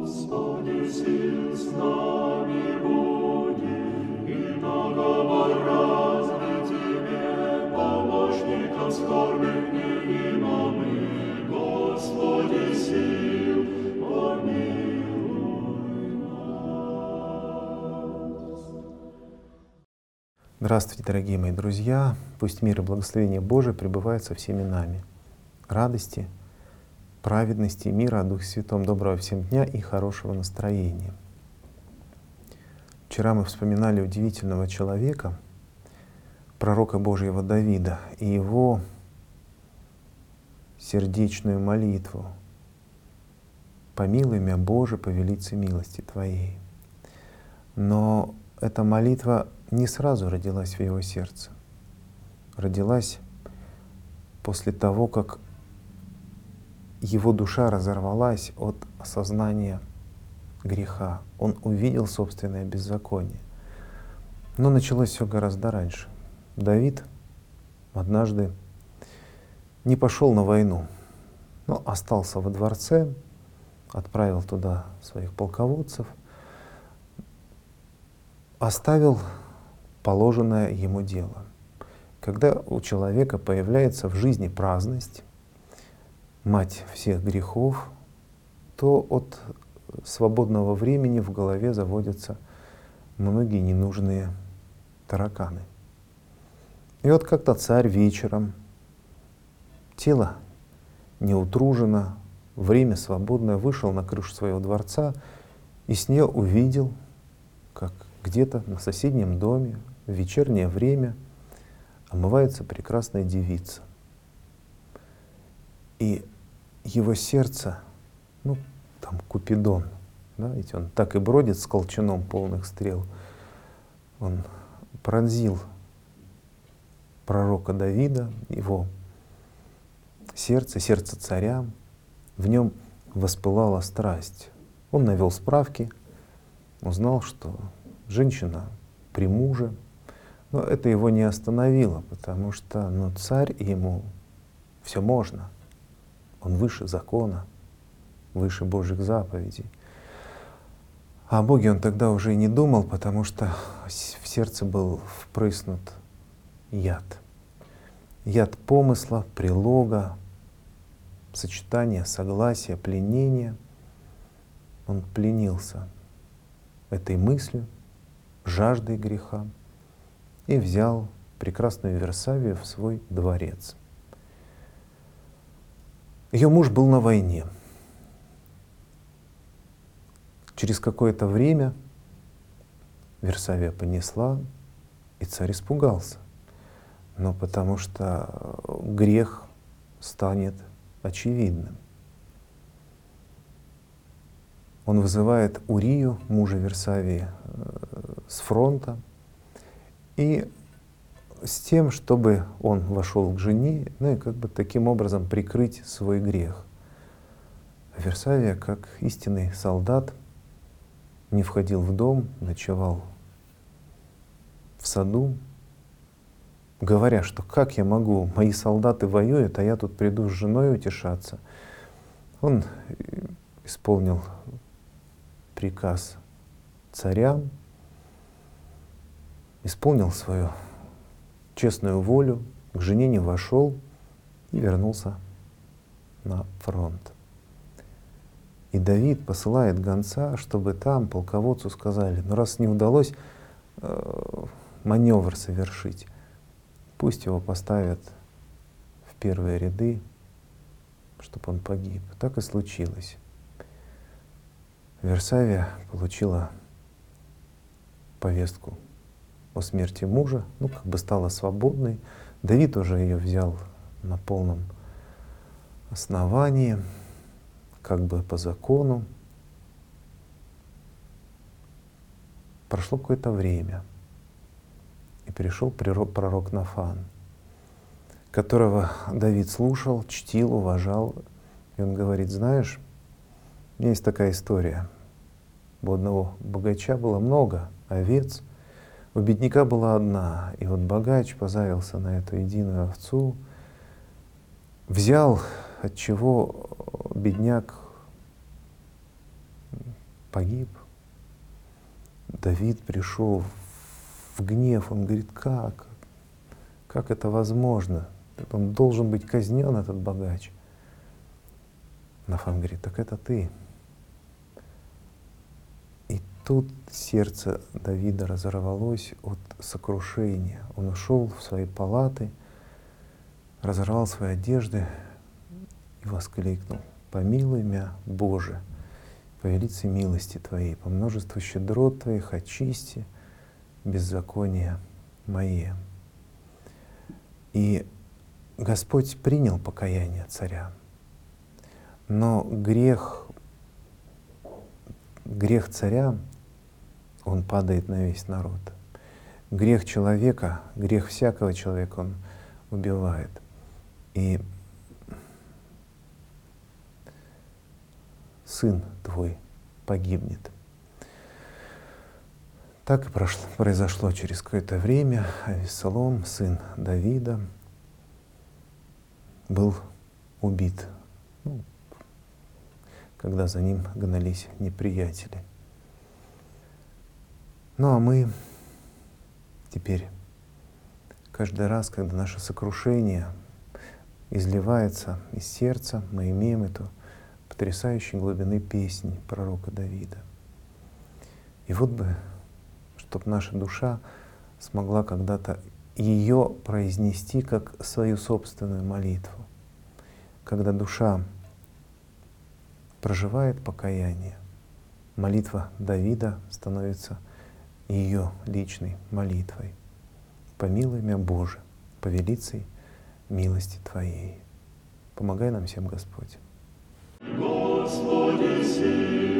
Господи, сил с нами будет, и наговор разный Тебе, помощником скорбных невима мы, Господи, сил, помилуй нас. Здравствуйте, дорогие мои друзья! Пусть мир и благословение Божие пребывают со всеми нами. Радости, праведности, мира о Духе Святом, доброго всем дня и хорошего настроения. Вчера мы вспоминали удивительного человека, пророка Божьего Давида, и его сердечную молитву: «Помилуй меня, Боже, по велице милости Твоей». Но эта молитва не сразу родилась в его сердце. Родилась после того, как его душа разорвалась от осознания греха. Он увидел собственное беззаконие. Но началось все гораздо раньше. Давид однажды не пошел на войну, но остался во дворце, отправил туда своих полководцев, оставил положенное ему дело. Когда у человека появляется в жизни праздность, мать всех грехов, то от свободного времени в голове заводятся многие ненужные тараканы. И вот как-то царь вечером, тело не утружено, время свободное, вышел на крышу своего дворца и с нее увидел, как где-то на соседнем доме в вечернее время омывается прекрасная девица. И его сердце, там Купидон, да, ведь он так и бродит с колчаном полных стрел, он пронзил пророка Давида, его сердце царя, в нем воспылала страсть. Он навел справки, узнал, что женщина при муже, но это его не остановило, потому что царь, ему все можно. Он выше закона, выше Божьих заповедей. А о Боге он тогда уже и не думал, потому что в сердце был впрыснут яд. Яд помысла, прилога, сочетания, согласия, пленения. Он пленился этой мыслью, жаждой греха и взял прекрасную Версавию в свой дворец. Ее муж был на войне. Через какое-то время Версавия понесла, и царь испугался. Но потому что грех станет очевидным. Он вызывает Урию, мужа Версавии, с фронта, и с тем, чтобы он вошел к жене, и таким образом прикрыть свой грех. Версавия, как истинный солдат, не входил в дом, ночевал в саду, говоря, что как я могу, мои солдаты воюют, а я тут приду с женой утешаться. Он исполнил приказ царя, исполнил свою честную волю, к жене не вошел и вернулся на фронт. И Давид посылает гонца, чтобы там полководцу сказали: раз не удалось маневр совершить, пусть его поставят в первые ряды, чтобы он погиб. Так и случилось. Версавия получила повестку о смерти мужа, стала свободной. Давид уже ее взял на полном основании, по закону. Прошло какое-то время, и пришел пророк Нафан, которого Давид слушал, чтил, уважал. И он говорит: знаешь, у меня есть такая история. У одного богача было много овец, у бедняка была одна. И вот богач позарился на эту единую овцу, взял, от чего бедняк погиб. Давид пришел в гнев, он говорит, как? Как это возможно? Он должен быть казнен, этот богач. Нафан говорит, так это ты. И тут сердце Давида разорвалось от сокрушения. Он ушел в свои палаты, разорвал свои одежды и воскликнул: «Помилуй мя, Боже, по велице милости Твоей, по множеству щедрот Твоих очисти беззакония мои». И Господь принял покаяние царя, но грех царя, он падает на весь народ. Грех человека, грех всякого человека он убивает. И сын твой погибнет. Так и произошло через какое-то время. Авессалом, сын Давида, был убит, когда за ним гнались неприятели. Ну а мы теперь каждый раз, когда наше сокрушение изливается из сердца, мы имеем эту потрясающей глубины песни пророка Давида. И вот бы, чтобы наша душа смогла когда-то ее произнести как свою собственную молитву. Когда душа проживает покаяние, молитва Давида становится ее личной молитвой. «Помилуй мя, Боже, по велицей милости Твоей». Помогай нам всем, Господь. Господи, сила.